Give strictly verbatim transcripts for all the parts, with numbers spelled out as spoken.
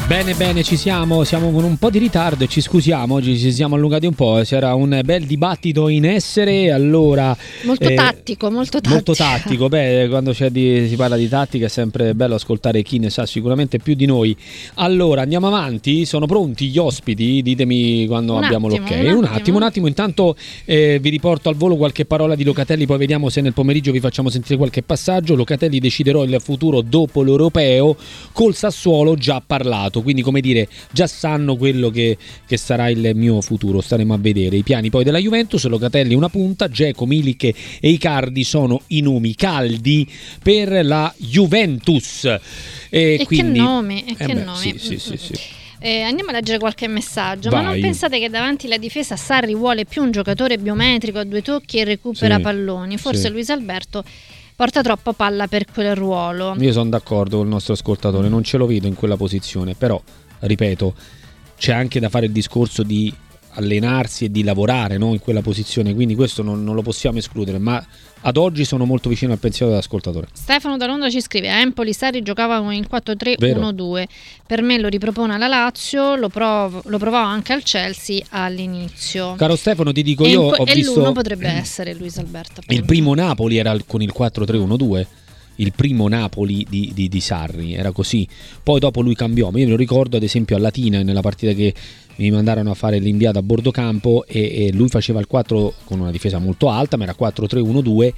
Bene, bene, ci siamo, siamo con un po' di ritardo e ci scusiamo, oggi ci siamo allungati un po', c'era un bel dibattito in essere, allora... Molto eh, tattico, molto tattico. Molto tattico, beh, quando c'è di, si parla di tattica è sempre bello ascoltare chi ne sa sicuramente più di noi. Allora, andiamo avanti, sono pronti gli ospiti? Ditemi quando un abbiamo attimo, l'ok. Un, un attimo, attimo, un attimo, intanto eh, vi riporto al volo qualche parola di Locatelli, poi vediamo se nel pomeriggio vi facciamo sentire qualche passaggio. Locatelli deciderò il futuro dopo l'Europeo, col Sassuolo già parlato, quindi come dire... già sanno quello che, che sarà il mio futuro, staremo a vedere i piani poi della Juventus. Locatelli una punta, Dzeko, Milik e Icardi sono i nomi caldi per la Juventus e, e quindi, che nomi, e eh che beh, nomi. sì, sì, sì, sì. Eh, andiamo a leggere qualche messaggio. Vai. Ma non pensate che davanti alla difesa Sarri vuole più un giocatore biometrico a due tocchi e recupera sì, palloni? Forse sì. Luis Alberto porta troppa palla per quel ruolo. Io sono d'accordo con il nostro ascoltatore, non ce lo vedo in quella posizione, però ripeto, c'è anche da fare il discorso di allenarsi e di lavorare, no, in quella posizione, quindi questo non, non lo possiamo escludere, ma ad oggi sono molto vicino al pensiero dell'ascoltatore. Stefano da Londra ci scrive: a Empoli Sarri giocava con il quattro tre uno due, per me lo ripropone alla Lazio, lo, prov- lo provò anche al Chelsea all'inizio. Caro Stefano, ti dico, e io in, ho e visto l'uno potrebbe essere Luis Alberto, appunto. Il primo Napoli era con il quattro tre uno due, il primo Napoli di, di, di Sarri era così, poi dopo lui cambiò, ma io me lo ricordo ad esempio a Latina, nella partita che mi mandarono a fare l'inviato a bordo campo, e, e lui faceva il quattro con una difesa molto alta, ma era quattro tre uno due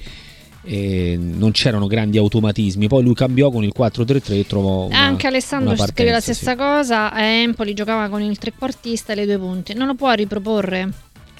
e non c'erano grandi automatismi, poi lui cambiò con il quattro tre tre e trovò una, anche Alessandro una scrive la partenza, stessa sì. cosa. A Empoli giocava con il trequartista e le due punte, non lo può riproporre?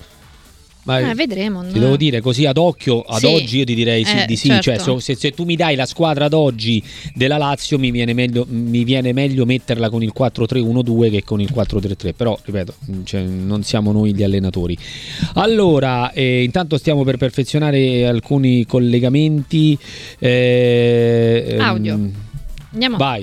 Ma eh, vedremo. Ti devo dire così ad occhio, ad sì. oggi io ti direi sì, eh, di sì, certo. cioè se, se tu mi dai la squadra ad oggi della Lazio mi viene meglio, mi viene meglio metterla con il quattro tre uno due che con il quattro tre tre, però ripeto, cioè, non siamo noi gli allenatori. Allora, eh, intanto stiamo per perfezionare alcuni collegamenti. Eh, Audio. ehm, Andiamo. Vai.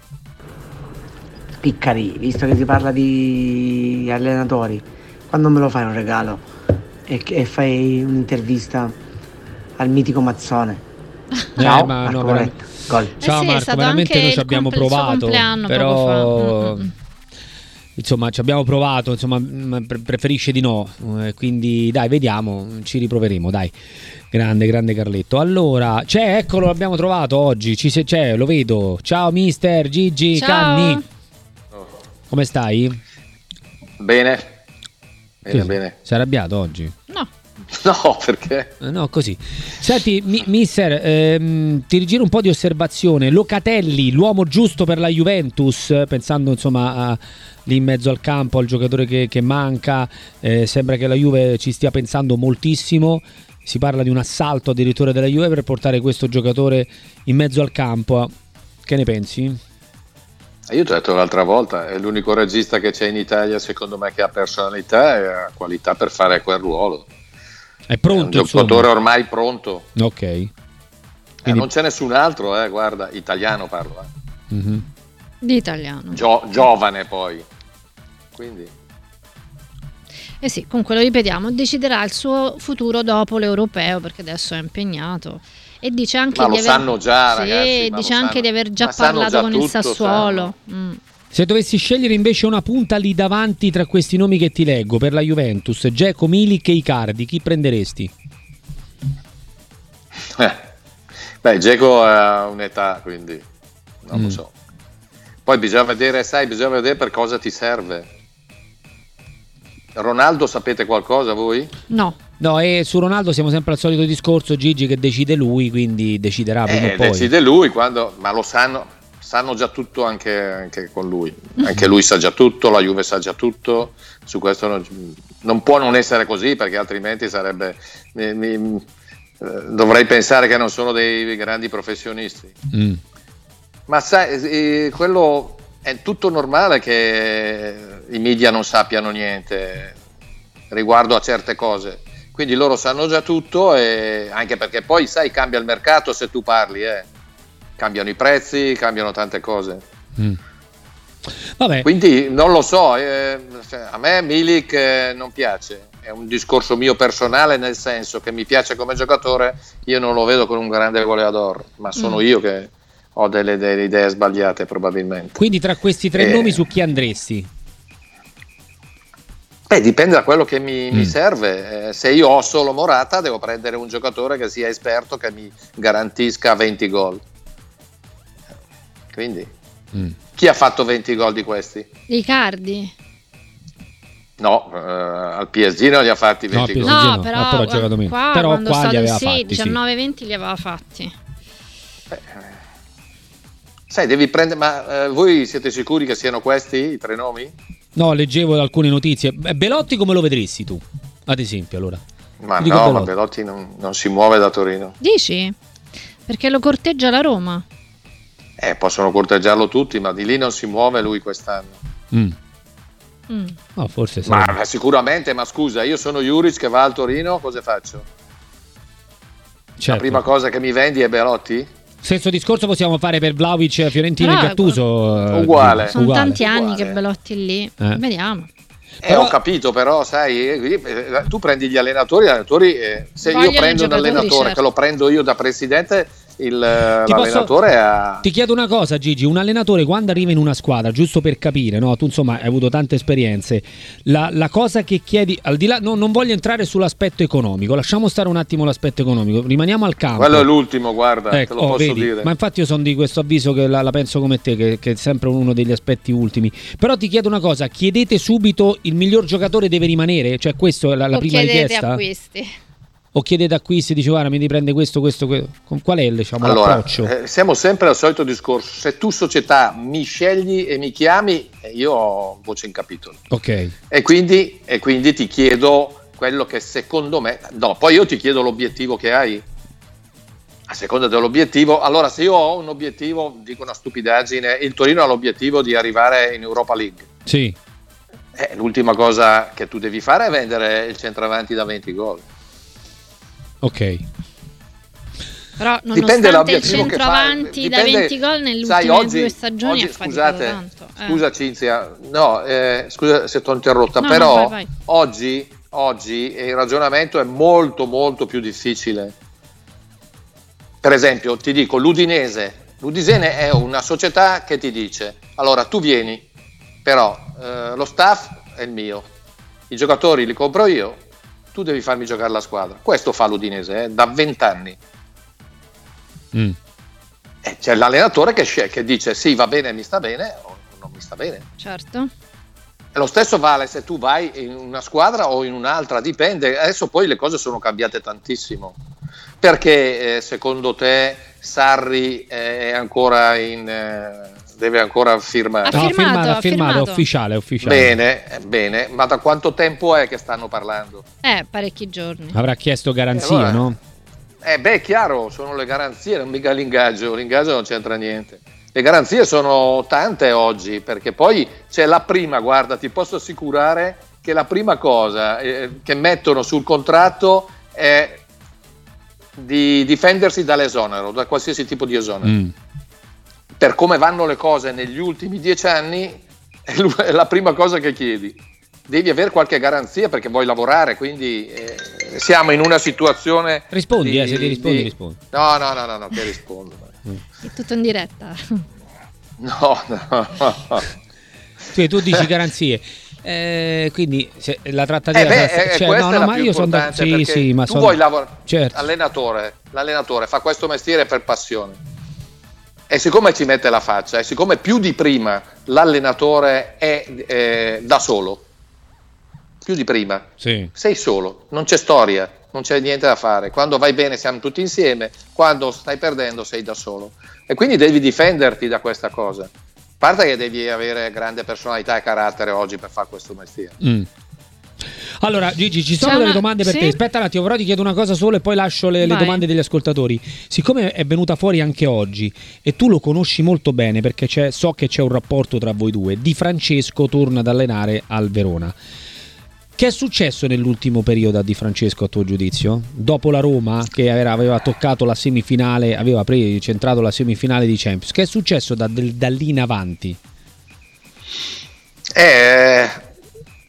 Piccari, visto che si parla di allenatori, quando me lo fai un regalo e, e fai un'intervista al mitico Mazzone? Ciao, eh, ma Marco no, Moretta. Gol. Eh Ciao sì, è Marco, stato veramente anche noi ci il abbiamo comple- il suo provato, compleanno però poco fa. Mm-mm. insomma ci abbiamo provato, insomma pre- preferisce di no, eh, quindi dai, vediamo, ci riproveremo, dai. Grande, grande Carletto. Allora, c'è, eccolo, l'abbiamo trovato oggi, ci se- c'è, lo vedo. Ciao mister Gigi Ciao. Canni. Come stai? Bene. Bene, Sì, bene. sei arrabbiato oggi? No. No, perché? Eh, No, così. Senti, mi- mister, ehm, ti rigiro un po' di osservazione. Locatelli, l'uomo giusto per la Juventus, pensando insomma a, lì in mezzo al campo, al giocatore che, che manca. Eh, sembra che la Juve ci stia pensando moltissimo. Si parla di un assalto addirittura della Juve per portare questo giocatore in mezzo al campo. Che ne pensi? Io ho detto l'altra volta, è l'unico regista che c'è in Italia secondo me che ha personalità e ha qualità per fare quel ruolo. È pronto, è un giocatore insomma. ormai pronto. Ok. Quindi... Eh, non c'è nessun altro, eh, guarda, italiano parlo. Eh. Mm-hmm. Di italiano. Gio- giovane poi. Quindi... Eh sì, comunque lo ripetiamo, deciderà il suo futuro dopo l'Europeo, perché adesso è impegnato. E dice anche ma di lo aver... sanno già, sì, ragazzi. dice ma anche sanno... di aver già ma sanno parlato già con tutto, il Sassuolo. Mm. Se dovessi scegliere invece una punta lì davanti tra questi nomi che ti leggo per la Juventus, Dzeko, Milik e Icardi, chi prenderesti? Eh. Beh, Dzeko ha un'età, quindi non Mm. lo so. Poi bisogna vedere, sai, bisogna vedere per cosa ti serve. Ronaldo, sapete qualcosa voi? No. No, e su Ronaldo siamo sempre al solito discorso, Gigi, che decide lui, quindi deciderà prima Eh, o poi. decide lui, quando, ma lo sanno, sanno già tutto anche, anche con lui. Anche lui sa già tutto, la Juve sa già tutto. Su questo non, non può non essere così, perché altrimenti sarebbe... Mi, mi, eh, dovrei pensare che non sono dei grandi professionisti. Mm. Ma sai, eh, quello è tutto normale che i media non sappiano niente riguardo a certe cose, quindi loro sanno già tutto, e anche perché poi sai, cambia il mercato se tu parli, eh. Cambiano i prezzi, cambiano tante cose. Mm. Vabbè. Quindi non lo so, eh, a me Milik eh, non piace, è un discorso mio personale, nel senso che mi piace come giocatore, io non lo vedo con un grande goleador, ma sono Mm. io che ho delle, delle idee sbagliate probabilmente. Quindi tra questi tre eh, nomi su chi andresti? Beh, dipende da quello che mi, mm. mi serve. Eh, se io ho solo Morata, devo prendere un giocatore che sia esperto, che mi garantisca venti gol. Quindi mm. chi ha fatto venti gol di questi? Icardi. No, eh, al P S G non li ha fatti venti no, gol. No, no, però, no, però, ha giocato meno. Qua, però quando qua stato li aveva sì, fatti, diciannove venti li aveva fatti. Beh, sai, devi prendere. Ma eh, voi siete sicuri che siano questi i tre nomi? No, leggevo alcune notizie. Belotti come lo vedresti tu, ad esempio, allora? Ma Dico no, Belotti. ma Belotti non, non si muove da Torino. Dici? Perché lo corteggia la Roma. Eh, possono corteggiarlo tutti, ma di lì non si muove lui quest'anno. Mm. Mm. Oh, forse sì. Ma sicuramente, ma scusa, io sono Juric che va al Torino, cosa faccio? Certo. La prima cosa che mi vendi è Belotti? Stesso discorso possiamo fare per Vlahovic, Fiorentino Però, e Gattuso. Uguale. Sono uguale. tanti anni Uguale. che Belotti lì. Eh. Vediamo. Eh, ho capito, però sai, eh, tu prendi gli allenatori, gli allenatori eh, se Vogliono io prendo i un giocatori, allenatore certo. che lo prendo io da presidente, il, Ti l'allenatore posso- ha... Ti chiedo una cosa, Gigi, un allenatore quando arriva in una squadra, giusto per capire, no? Tu insomma hai avuto tante esperienze, la, la cosa che chiedi, al di là, no, non voglio entrare sull'aspetto economico, lasciamo stare un attimo l'aspetto economico, rimaniamo al campo. Quello è l'ultimo, guarda, Ecco, te lo oh, posso vedi? dire. Ma infatti io sono di questo avviso che la, la penso come te, che, che è sempre uno degli aspetti ultimi. Però ti chiedo una cosa, chiedete subito il miglior giocatore deve rimanere? Cioè questo è la, la o prima chiedete richiesta? acquisti. O chiedete acquisti, dice guarda mi riprende questo, questo, questo. Qual è diciamo, Allora, l'approccio? eh, siamo sempre al solito discorso, se tu società mi scegli e mi chiami, eh, io ho voce in capitolo. Ok. E quindi, e quindi ti chiedo quello che secondo me... No, poi io ti chiedo l'obiettivo che hai. A seconda dell'obiettivo, allora se io ho un obiettivo, dico una stupidaggine, il Torino ha l'obiettivo di arrivare in Europa League. Sì. Eh, l'ultima cosa che tu devi fare è vendere il centravanti da venti gol. Ok. Però Dipende nonostante il dall'obiettivo che centroavanti fai. da Dipende- venti gol nelle sai, ultime oggi- due stagioni oggi, ha faticato scusate, tanto. Eh. Scusa Cinzia, no, eh, scusa se ti ho interrotta, No, però no, vai, vai. oggi, oggi il ragionamento è molto molto più difficile. Per esempio, ti dico, l'Udinese, l'Udinese è una società che ti dice, allora tu vieni, però eh, lo staff è il mio, i giocatori li compro io, tu devi farmi giocare la squadra. Questo fa l'Udinese eh, da vent'anni. Mm. Eh, c'è l'allenatore che, sceglie, che dice sì, va bene, mi sta bene o non mi sta bene. Certo. E lo stesso vale se tu vai in una squadra o in un'altra, dipende. Adesso poi le cose sono cambiate tantissimo. Perché eh, secondo te Sarri è ancora in... Eh, deve ancora firmare? Ha No, firmato, firmato, ha firmato, firmato. è ufficiale, è ufficiale. Bene, eh, bene, ma da quanto tempo è che stanno parlando? Eh, parecchi giorni. Avrà chiesto garanzie, Eh, allora- no? Eh beh, chiaro, sono le garanzie, non mica l'ingaggio, l'ingaggio non c'entra niente. Le garanzie sono tante oggi, perché poi c'è la prima, guarda, ti posso assicurare che la prima cosa eh, che mettono sul contratto è di difendersi dall'esonero, da qualsiasi tipo di esonero. Mm. Per come vanno le cose negli ultimi dieci anni, è lu- è la prima cosa che chiedi. Devi avere qualche garanzia perché vuoi lavorare, quindi eh, siamo in una situazione... Rispondi, di- eh, se ti rispondi, di- rispondi. No, no, no, no, no che rispondo. È tutto in diretta. No, no, no. Cioè, tu dici garanzie. Eh, quindi se la trattativa Eh beh, sarà- eh, cioè, questa no, è no, la ma più io sono da- importante, sì, perché sì, ma tu sono- vuoi lavorare, certo. l'allenatore, l'allenatore fa questo mestiere per passione e siccome ci mette la faccia e siccome più di prima l'allenatore è eh, da solo, più di prima, Sì. sei solo, non c'è storia, non c'è niente da fare, quando vai bene siamo tutti insieme, quando stai perdendo sei da solo e quindi devi difenderti da questa cosa, a parte che devi avere grande personalità e carattere oggi per fare questo mestiere. Mm. Allora Gigi, ci sono C'è delle una- domande per sì? te. Aspetta un attimo, però ti chiedo una cosa solo e poi lascio le, le Vai. domande degli ascoltatori. Siccome è venuta fuori anche oggi e tu lo conosci molto bene perché c'è, so che c'è un rapporto tra voi due, Di Francesco torna ad allenare al Verona. Che è successo nell'ultimo periodo a Di Francesco a tuo giudizio? Dopo la Roma che era- aveva toccato la semifinale, aveva pre- centrato la semifinale di Champions, che è successo da, del- da lì in avanti? Eh,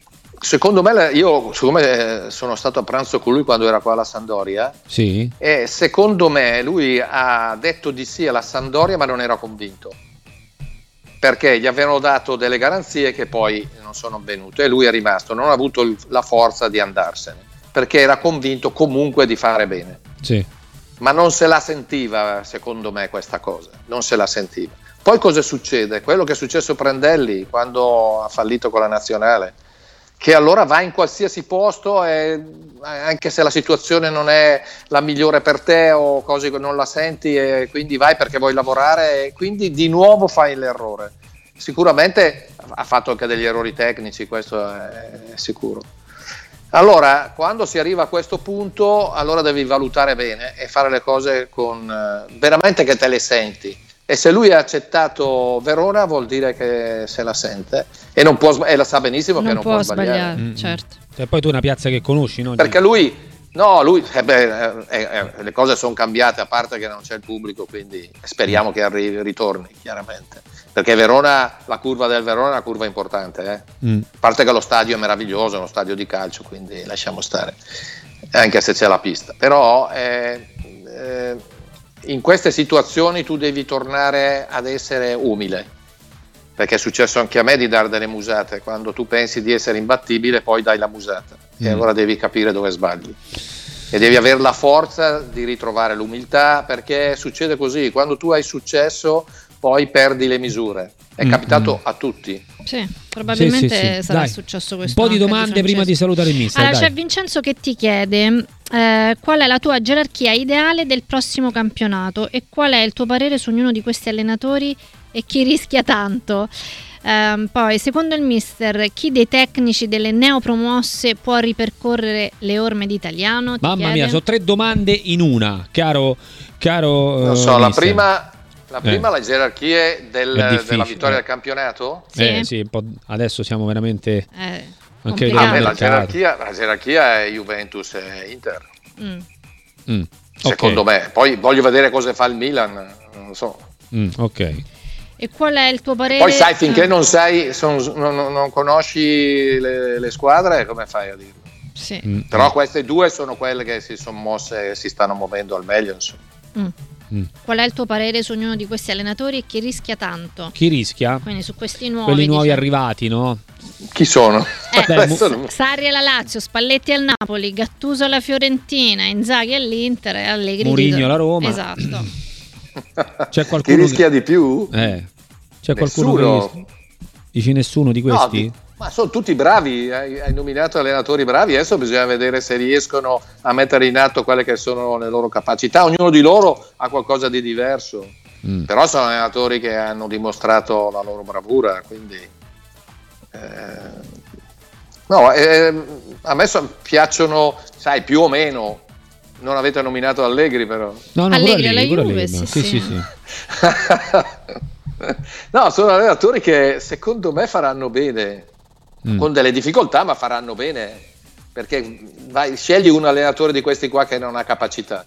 secondo me, io siccome sono stato a pranzo con lui quando era qua alla Sampdoria, sì. E secondo me lui ha detto di sì alla Sampdoria, ma non era convinto, perché gli avevano dato delle garanzie che poi non sono avvenute e lui è rimasto, non ha avuto la forza di andarsene, perché era convinto comunque di fare bene. Sì. Ma non se la sentiva, secondo me, questa cosa, non se la sentiva. Poi cosa succede? Quello che è successo a Prandelli quando ha fallito con la nazionale, che allora va in qualsiasi posto e anche se la situazione non è la migliore per te o cose che non la senti e quindi vai perché vuoi lavorare e quindi di nuovo fai l'errore. Sicuramente ha fatto anche degli errori tecnici, questo è sicuro. Allora, quando si arriva a questo punto, allora devi valutare bene e fare le cose con veramente che te le senti. E se lui ha accettato Verona vuol dire che se la sente e, non può, e la sa benissimo non che non può, può sbagliare, sbagliare mm-hmm. certo. E poi tu è una piazza che conosci, no? Perché lui, no, lui eh beh, eh, eh, le cose sono cambiate, a parte che non c'è il pubblico, quindi speriamo che arrivi, ritorni chiaramente, perché Verona, la curva del Verona è una curva importante, eh? mm. A parte che lo stadio è meraviglioso, è uno stadio di calcio, quindi lasciamo stare, anche se c'è la pista, però eh, eh, in queste situazioni tu devi tornare ad essere umile, perché è successo anche a me di dare delle musate, quando tu pensi di essere imbattibile poi dai la musata mm. e allora devi capire dove sbagli e devi avere la forza di ritrovare l'umiltà, perché succede così, quando tu hai successo poi perdi le misure, è mm. capitato a tutti. Sì, probabilmente sì, sì, sì. sarà Dai, successo questo. Un po' di domande di prima di salutare il mister. Allora, dai. c'è Vincenzo che ti chiede eh, qual è la tua gerarchia ideale del prossimo campionato e qual è il tuo parere su ognuno di questi allenatori e chi rischia tanto. Eh, poi, secondo il mister, chi dei tecnici delle neopromosse può ripercorrere le orme d'Italiano? Ti Mamma chiede? mia, sono tre domande in una, caro, caro non so, uh, la prima... La prima, eh. le gerarchie del, della vittoria eh. del campionato? Sì, eh, sì un po', adesso siamo veramente eh, anche ah, beh, la, gerarchia, la gerarchia è Juventus e Inter. Mm. Mm. Secondo okay. me. Poi voglio vedere cosa fa il Milan, non lo so. Mm, ok. E qual è il tuo parere? Poi sai, finché non sai, son, non, non conosci le, le squadre, come fai a dirlo? Sì. Mm. Però queste due sono quelle che si sono mosse e si stanno muovendo al meglio, insomma. Mm. Mm. Qual è il tuo parere su ognuno di questi allenatori e chi rischia tanto? Chi rischia? Quindi su questi nuovi, quelli nuovi diciamo. arrivati, no? Chi sono? Eh, Beh, mu- Sarri alla Lazio, Spalletti al Napoli, Gattuso alla Fiorentina, Inzaghi all'Inter e Allegri Mourinho alla Roma. Esatto. C'è qualcuno chi rischia che... di più? Eh. C'è nessuno. Qualcuno che dici nessuno di questi? No, di... Ma sono tutti bravi, hai, hai nominato allenatori bravi, adesso bisogna vedere se riescono a mettere in atto quelle che sono le loro capacità, ognuno di loro ha qualcosa di diverso, mm. però sono allenatori che hanno dimostrato la loro bravura, quindi eh... no, eh, a me son, piacciono, sai, più o meno, non avete nominato Allegri però. No, no, Allegri alla Juve, Juve, sì, sì, sì, sì. sì. No, sono allenatori che secondo me faranno bene. Mm. Con delle difficoltà, ma faranno bene, perché vai, scegli un allenatore di questi qua che non ha capacità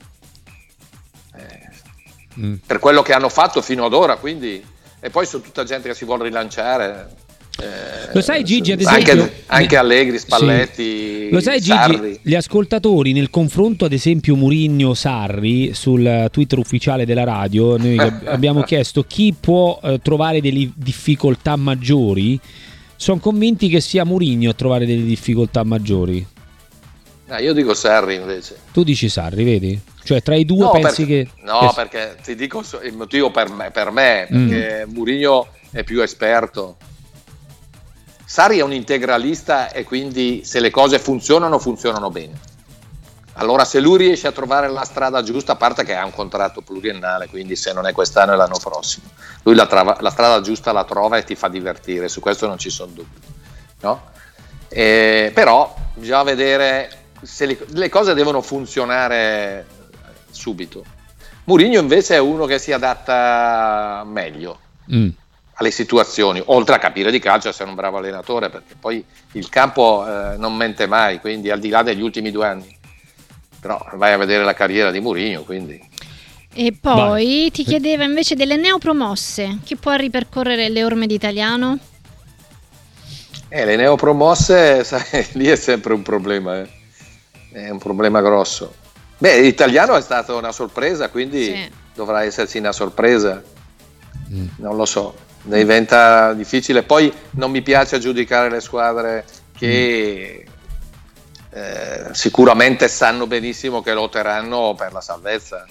eh, mm. per quello che hanno fatto fino ad ora, quindi, e poi sono tutta gente che si vuole rilanciare, eh, lo sai Gigi, ad esempio, anche, anche Allegri, Spalletti, sì. Lo sai Gigi, Sarri. Gli ascoltatori nel confronto ad esempio Mourinho-Sarri sul Twitter ufficiale della radio, noi abbiamo chiesto chi può eh, trovare delle difficoltà maggiori. Sono convinti che sia Mourinho a trovare delle difficoltà maggiori. Ah, io dico Sarri invece. Tu dici Sarri, vedi? Cioè tra i due no, pensi perché, che... No, che... perché ti dico il motivo per me, per me perché mm. Mourinho è più esperto. Sarri è un integralista e quindi se le cose funzionano, funzionano bene. Allora se lui riesce a trovare la strada giusta, a parte che ha un contratto pluriennale, quindi se non è quest'anno è l'anno prossimo, lui la, trava, la strada giusta la trova e ti fa divertire, su questo non ci sono dubbi, no? E, però bisogna vedere se le, le cose devono funzionare subito. Mourinho invece è uno che si adatta meglio mm. alle situazioni, oltre a capire di calcio, essere un bravo allenatore, perché poi il campo eh, non mente mai, quindi al di là degli ultimi due anni. Però vai a vedere la carriera di Mourinho, quindi. E poi Vai. ti chiedeva invece delle neopromosse, chi può ripercorrere le orme d'Italiano? Eh, le neopromosse, sai, lì è sempre un problema, eh. È un problema grosso. Beh, l'italiano è stata una sorpresa, quindi sì. dovrà esserci una sorpresa. Mm. Non lo so, diventa difficile. Poi non mi piace giudicare le squadre che mm. eh, sicuramente sanno benissimo che lotteranno per la salvezza.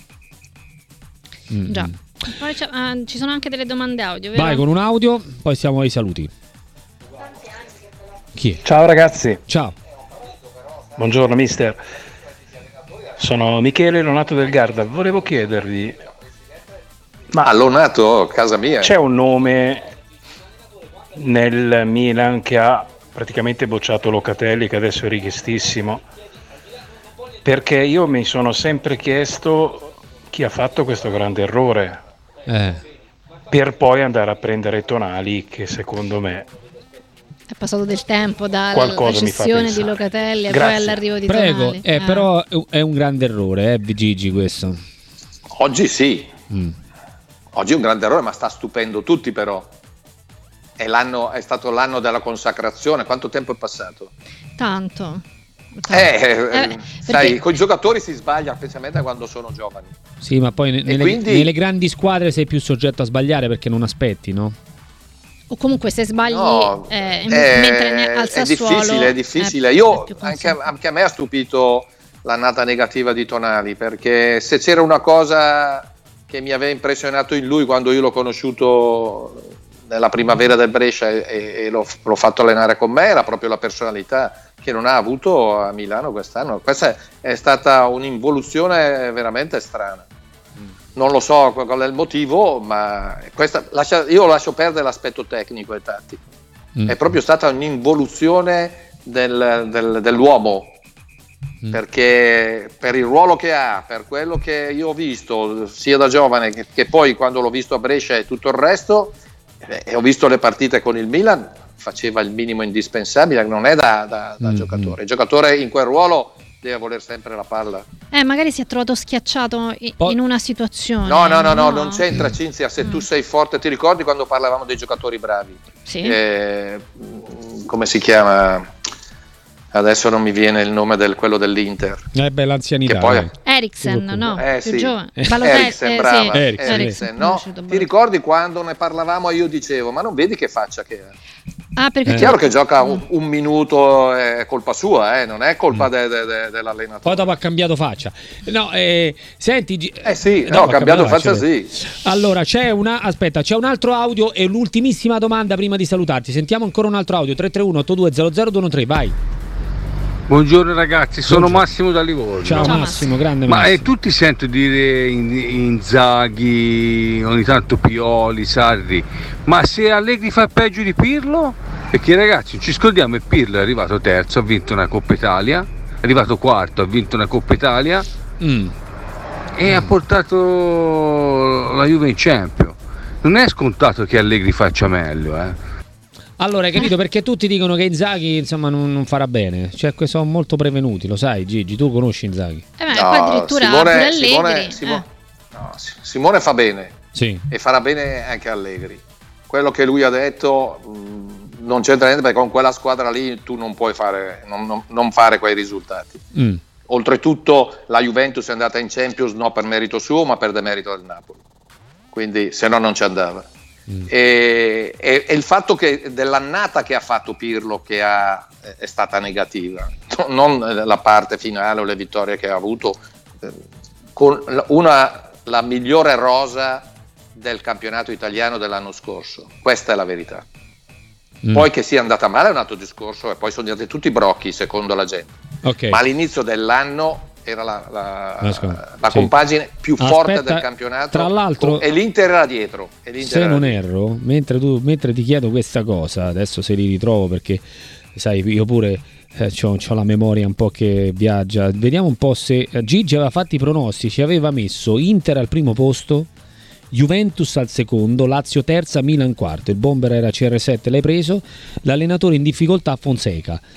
Mm. Già. Poi uh, ci sono anche delle domande audio, vero? Vai con un audio, poi siamo ai saluti. Chi è? Ciao ragazzi. Ciao. Buongiorno mister. Sono Michele Lonato del Garda. Volevo chiedervi, ma ah, Lonato, casa mia. C'è un nome nel Milan che ha praticamente bocciato Locatelli, che adesso è richiestissimo, perché io mi sono sempre chiesto chi ha fatto questo grande errore. Eh. Per poi andare a prendere Tonali, che secondo me è passato del tempo dalla cessione di Locatelli e poi all'arrivo di Prego, Tonali. Eh, eh. però è un grande errore, eh, Gigi, questo. Oggi sì. Mm. Oggi è un grande errore, ma sta stupendo tutti però. È, l'anno, è stato l'anno della consacrazione. Quanto tempo è passato? Tanto. Eh, eh, sai, perché con i giocatori si sbaglia, specialmente quando sono giovani. Sì, ma poi nelle, quindi, nelle grandi squadre sei più soggetto a sbagliare perché non aspetti, no? O comunque se sbagli no, eh, è, mentre ne, al Sassuolo è difficile, è difficile. È, Io è anche, anche a me ha stupito l'annata negativa di Tonali, perché se c'era una cosa che mi aveva impressionato in lui quando io l'ho conosciuto nella primavera del Brescia e, e l'ho, l'ho fatto allenare con me, era proprio la personalità che non ha avuto a Milano quest'anno. Questa è stata un'involuzione veramente strana. Non lo so qual è il motivo, ma questa, lascia, io lascio perdere l'aspetto tecnico e tattico. Mm. È proprio stata un'involuzione del, del, dell'uomo, mm. perché per il ruolo che ha, per quello che io ho visto sia da giovane che, che poi quando l'ho visto a Brescia e tutto il resto, e ho visto le partite con il Milan, faceva il minimo indispensabile, non è da, da, da mm. giocatore. Il giocatore in quel ruolo deve voler sempre la palla. Eh, magari si è trovato schiacciato in, in una situazione. No, no, no, no, no, non c'entra, Cinzia. Se mm. tu sei forte, ti ricordi quando parlavamo dei giocatori bravi? Sì. Eh, come si chiama? Adesso non mi viene il nome del quello dell'Inter. Eh beh, l'anzianità. Che poi Eriksen, no? Eh, più sì. giovane. Eriksen, brava. Sì. Eriksen, Eriksen, no? Ti ricordi quando ne parlavamo e io dicevo, ma non vedi che faccia che è? Ah, perché è chiaro che gioca un, un minuto, è colpa sua, eh? Non è colpa de, de, de, dell'allenatore. Poi dopo ha cambiato faccia. No, eh, senti, eh sì, no, ha cambiato faccia, faccia sì. Allora c'è una, aspetta, c'è un altro audio e l'ultimissima domanda prima di salutarti. Sentiamo ancora un altro audio. tre tre uno otto due zero zero due uno tre, vai. Buongiorno ragazzi, sono Buongiorno. Massimo da Livorno. Ciao, Ciao Massimo, grande Ma Massimo. eh, tutti sento dire Inzaghi, ogni tanto Pioli, Sarri, ma se Allegri fa peggio di Pirlo? Perché ragazzi, non ci scordiamo che Pirlo è arrivato terzo, ha vinto una Coppa Italia, è arrivato quarto, ha vinto una Coppa Italia mm. e mm. ha portato la Juve in Champions. Non è scontato che Allegri faccia meglio, eh. Allora, hai capito perché tutti dicono che Inzaghi insomma non, non farà bene, cioè sono molto prevenuti, lo sai Gigi, tu conosci Inzaghi? Eh beh, no, poi addirittura Simone, Allegri, Simone, Simone, eh. no, Simone fa bene sì. e farà bene anche Allegri. Quello che lui ha detto mh, non c'entra niente, perché con quella squadra lì tu non puoi fare, non, non, non fare quei risultati. Mm. Oltretutto la Juventus è andata in Champions non per merito suo ma per demerito del Napoli, quindi se no non ci andava. Mm. E, e, e il fatto che dell'annata che ha fatto Pirlo che ha, è stata negativa, non la parte finale o le vittorie che ha avuto, eh, con una, la migliore rosa del campionato italiano dell'anno scorso, questa è la verità. Mm. Poi che sia andata male è un altro discorso e poi sono andati tutti brocchi secondo la gente, okay. Ma all'inizio dell'anno era la, la, la sì. compagine più Aspetta, forte del campionato, tra l'altro, e l'Inter era dietro, e l'Inter se era non dietro. erro, mentre, tu, mentre ti chiedo questa cosa, adesso se li ritrovo perché sai io pure eh, c'ho, c'ho la memoria un po' che viaggia, vediamo un po' se Gigi aveva fatto i pronostici, aveva messo Inter al primo posto, Juventus al secondo, Lazio terza, Milan quarto, il bomber era C R sette, l'hai preso, l'allenatore in difficoltà Fonseca.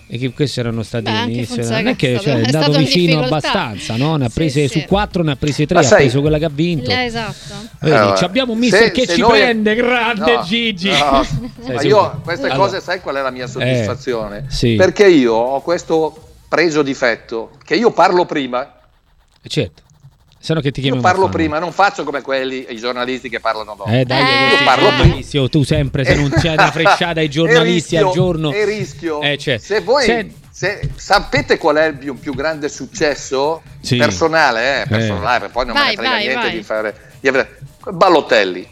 E che questi erano stati Beh, all'inizio, Fonseca non è che è cioè, stato- è è andato stato in vicino difficoltà. abbastanza, no? Ne ha Sì, prese sì. su quattro, ne ha prese tre, Ma ha sai- preso quella che ha vinto. Eh, esatto. Vedi, Allora, ci abbiamo un mister se- che se ci noi- prende, grande No, Gigi. no, Sei ma sicuro? io queste Allora. cose, sai qual è la mia soddisfazione? Eh, sì. Perché io ho questo preso difetto che io parlo prima. Certo. Se no che ti Io chiamiamo parlo a fare? prima, non faccio come quelli, i giornalisti che parlano dopo. Eh dai, Eh, così, io parlo prima. giornalisti, oh, tu sempre se non c'è una frecciata ai giornalisti E rischio- al giorno. E rischio. Eh, cioè, Se voi se- se- sapete qual è il più, più grande successo Sì. personale, eh, personale, perché poi non me Vai, ne frega vai, niente vai. di fare di avere- Ballotelli.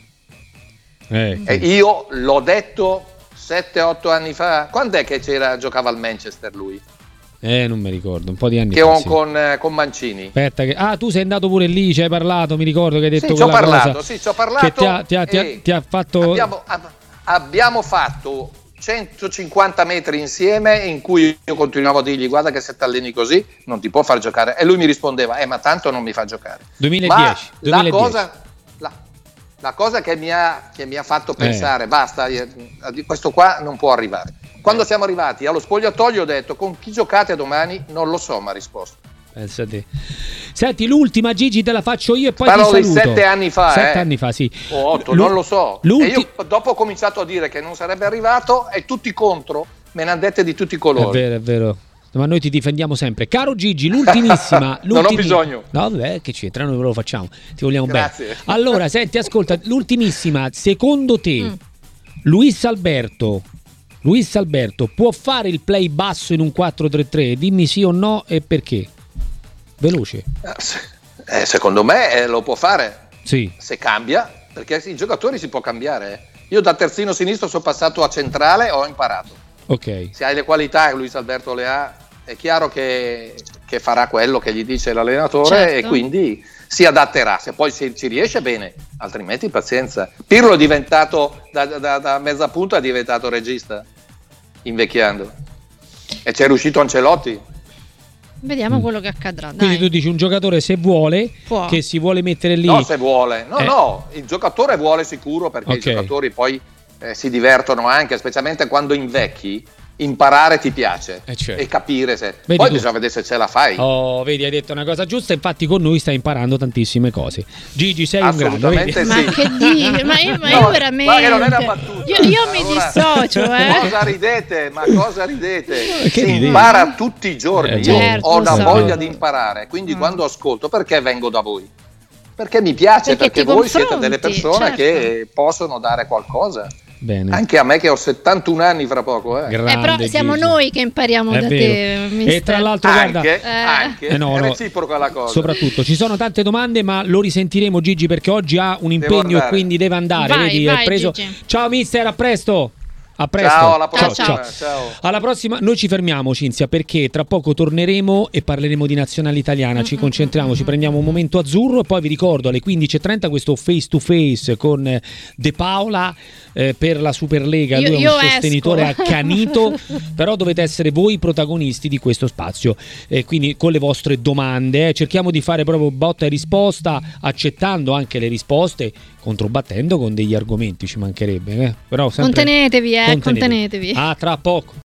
Eh, E io l'ho detto sette otto anni fa. Quando è che c'era giocava al Manchester lui? eh, non mi ricordo, un po' di anni Che fa. ho sì. con, eh, con Mancini. Aspetta, che... ah, tu sei andato pure lì, ci hai parlato, mi ricordo che hai detto Sì, ci ho quella parlato, cosa sì, ci ho parlato che ti ha, ti ha- ti ha- e ti ha fatto. Abbiamo, ab- abbiamo fatto centocinquanta metri insieme in cui io continuavo a dirgli guarda che se ti alleni così non ti può far giocare e lui mi rispondeva eh ma tanto non mi fa giocare. duemiladieci, Ma la duemiladieci. cosa, la, la cosa che, mi ha, che mi ha fatto pensare basta, eh, questo qua non può arrivare. Quando Eh. siamo arrivati allo spogliatoio ho detto con chi giocate domani? Non lo so, mi ha risposto. Pensa te. Senti, l'ultima Gigi te la faccio io e poi Parlo ti di saluto. sette anni fa, Sette eh. anni fa, sì. O otto, L'u- non lo so. E l'ulti- io dopo ho cominciato a dire che non sarebbe arrivato e tutti contro, me ne hanno dette di tutti i colori. È vero, è vero. Ma noi ti difendiamo sempre. Caro Gigi, l'ultimissima. Non ho l'ultimi- bisogno. No, vabbè, che c'entra, noi ve lo facciamo. Ti vogliamo Grazie. bene. Allora, senti, ascolta, l'ultimissima. Secondo te, Mm. Luis Alberto, Luis Alberto può fare il play basso in un quattro tre tre? Dimmi sì o no e perché. Veloce. Eh, se- eh, secondo me eh, lo può fare Sì. se cambia, perché i giocatori si può cambiare. eh. Io da terzino sinistro sono passato a centrale e ho imparato. Ok. Se hai le qualità e Luis Alberto le ha, è chiaro che, che farà quello che gli dice l'allenatore Certo. e quindi si adatterà. Se poi si, ci riesce bene, altrimenti pazienza. Pirlo è diventato da, da, da mezza punta è diventato regista, invecchiando. E c'è riuscito Ancelotti. Vediamo Mm. quello che accadrà. Quindi Dai. tu dici un giocatore se vuole, Può. che si vuole mettere lì. No, se vuole. No, Eh. no, il giocatore vuole sicuro perché Ok. i giocatori poi eh, si divertono anche, specialmente quando invecchi, imparare ti piace Eh, certo. e capire se... Vedi poi tu. bisogna vedere se ce la fai. Oh, vedi, hai detto una cosa giusta, infatti con noi stai imparando tantissime cose. Gigi, sei un grande, vedi? Assolutamente Ma sì. che dici? Ma io, ma No, io veramente. guarda che non è una battuta. Io, io mi Allora, dissocio, eh. Cosa ridete? Ma cosa ridete? Che si ridete? impara tutti i giorni. Eh, Io certo, ho lo una so. voglia di imparare, quindi Mm. quando ascolto, perché vengo da voi? Perché mi piace, Perché perché, ti voi siete confronti, delle persone certo. che possono dare qualcosa. Bene. Anche a me che ho settantuno anni fra poco. Eh. Eh, però Grande siamo Gigi. noi che impariamo È da vero. te, E mister. tra l'altro, guarda, Anche, Eh. anche Eh, no, è no. reciproca la cosa. soprattutto ci sono tante domande, ma lo risentiremo Gigi perché oggi ha un Devo impegno e andare. quindi deve andare. Vai, vedi, vai, è preso. Gigi. Ciao mister, a presto. A presto. Ciao, alla Ciao, prossima. ciao. Ciao. Alla prossima, noi ci fermiamo Cinzia perché tra poco torneremo e parleremo di nazionale italiana, ci concentriamo, ci prendiamo un momento azzurro e poi vi ricordo alle quindici e trenta questo face to face con eh, De Paola eh, per la Superlega, Io- lui è io un sostenitore esco. accanito, però dovete essere voi i protagonisti di questo spazio, eh, quindi con le vostre domande, eh, cerchiamo di fare proprio botta e risposta, accettando anche le risposte, controbattendo con degli argomenti, ci mancherebbe, eh? Però sempre Contenetevi, eh, contenetevi. contenetevi. A tra poco.